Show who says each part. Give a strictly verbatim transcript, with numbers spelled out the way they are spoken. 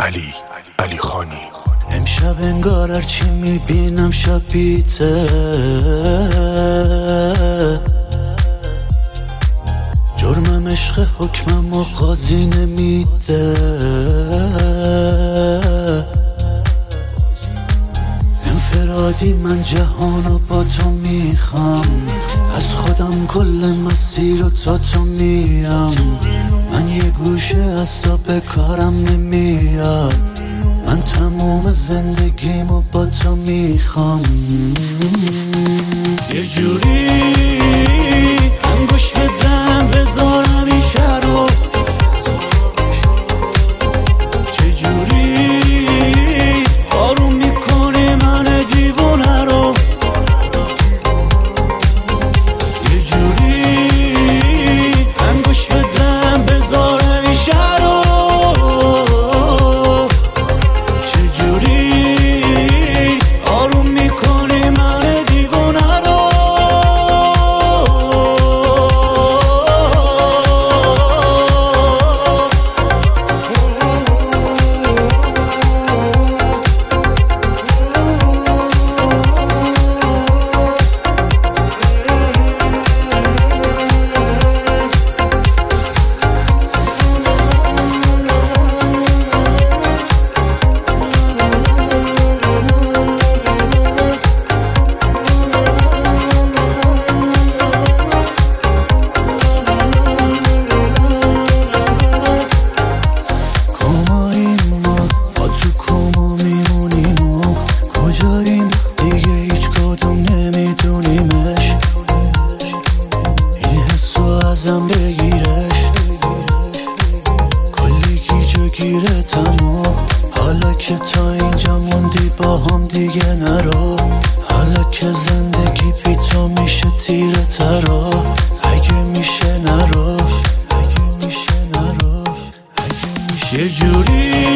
Speaker 1: علی علی خانی.
Speaker 2: امشب انگار هرچی میبینم شبیته، جرمم عشق حکمم و قاضی نمیده. انفرادی من جهانو با تو میخوام، از خودم کل مسیر و تا تو میم. من یه گوشه از تو به کارم نمیاد، من تموم زندگیمو با تو میخوام. یه جوری انگوش بدم بذارم این شهر رو، چه جوری آروم میکنی من دیوونه رو. یه جوری انگوش بدم بذارم این شهر رو، چه جوری آروم میکنی من دیوونه رو. حالا که تا اینجا موندی با هم دیگه نرو، حالا که زندگی بی تو میشه تیره ترا. اگه میشه نرو، اگه میشه نرو، اگه میشه. یه جوری